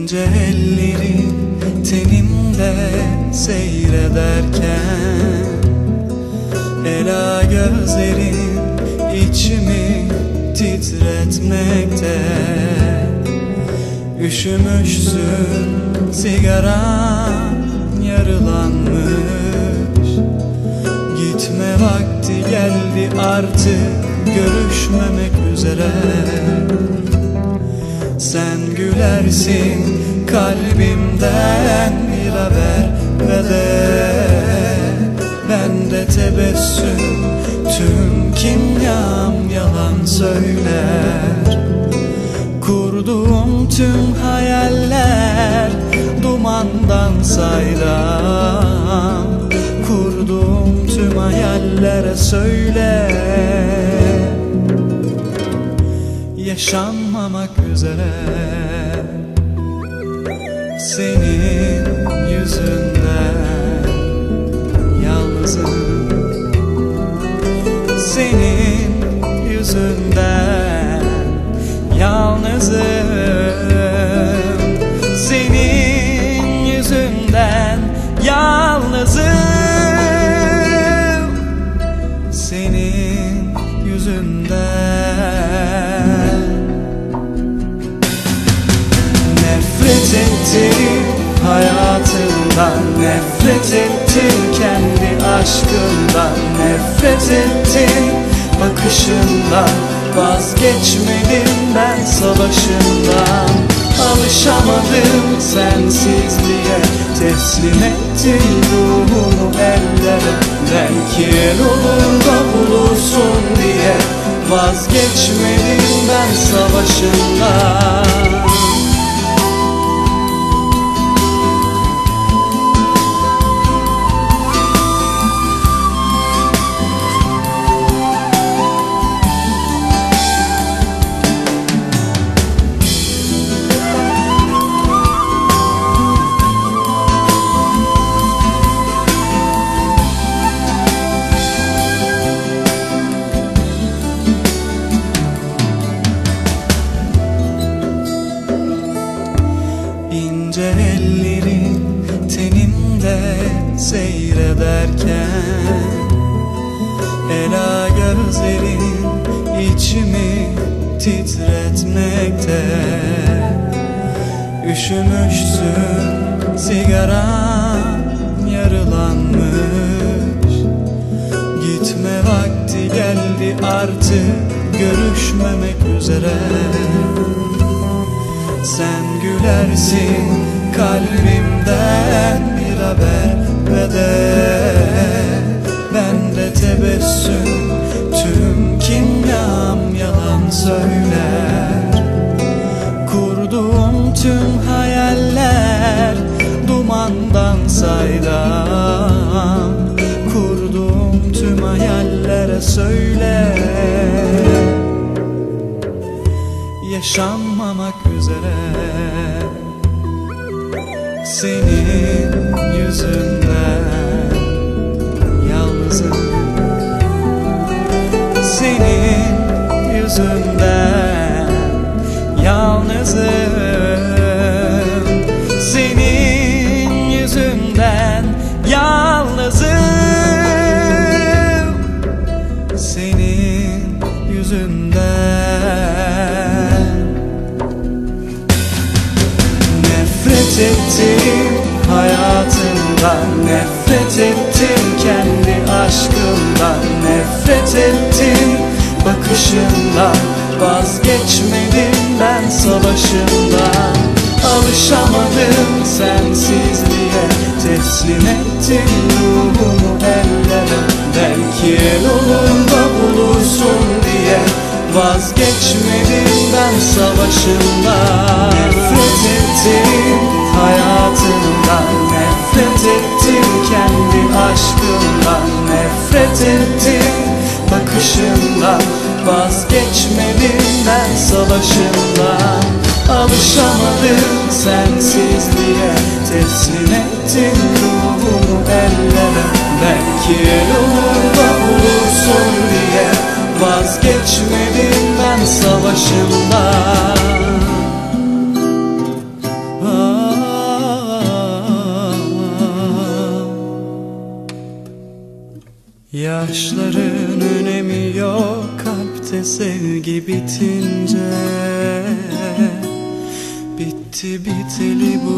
İnce ellerin tenimde seyrederken, ela gözlerin içimi titretmekte. Üşümüşsün, sigaran yarılanmış. Gitme vakti geldi artık, görüşmemek üzere. Sen gülersin kalbimden bir haber ve de bende tebessüm, tüm kimyam yalan söyler. Kurduğum tüm hayaller dumandan saydam. Kurduğum tüm hayallere söyle, yaşanmamak üzere. Senin yüzünden yalnızım, senin yüzünden yalnızım, senin yüzünden yalnızım, senin yüzünden. Nefret ettim hayatımdan, nefret ettim kendi aşkımdan, nefret ettim bakışından, vazgeçmedim ben savaşımdan. Alışamadım sensizliğe, teslim ettim ruhumu ellere. Belki el olur da bulursun diye, vazgeçmedim ben savaşımdan. İnce ellerin tenimde seyrederken, ela gözlerin içimi titretmekte. Üşümüşsün, sigaran yarılanmış. Gitme vakti geldi artık, görüşmemek üzere. Sen gülersin kalbimden bir haber ve de bende tebessüm, tüm kimyam yalan söyler. Kurduğum tüm hayaller dumandan saydam. Kurduğum tüm hayallere söyle, yaşanmamak üzere. Senin yüzünden yalnızım, senin yüzünden yalnızım, senin yüzünden yalnızım, senin yüzünden. Nefret ettim hayatımdan, nefret ettim kendi aşkımdan, nefret ettim bakışından, vazgeçmedim ben savaşımdan. Alışamadım sensizliğe, teslim ettim ruhumu ellere. Belki el olur da bulursun diye, vazgeçmedim ben savaşımdan. Nefret ettim hayatımdan, nefret ettim kendi aşkımdan, nefret ettim bakışımdan, vazgeçmedim ben savaşımdan. Alışamadım sensizliğe, teslim ettim ruhumu ellere. Yaşların önemi yok kalpte sevgi bitince. Bitti biteli bu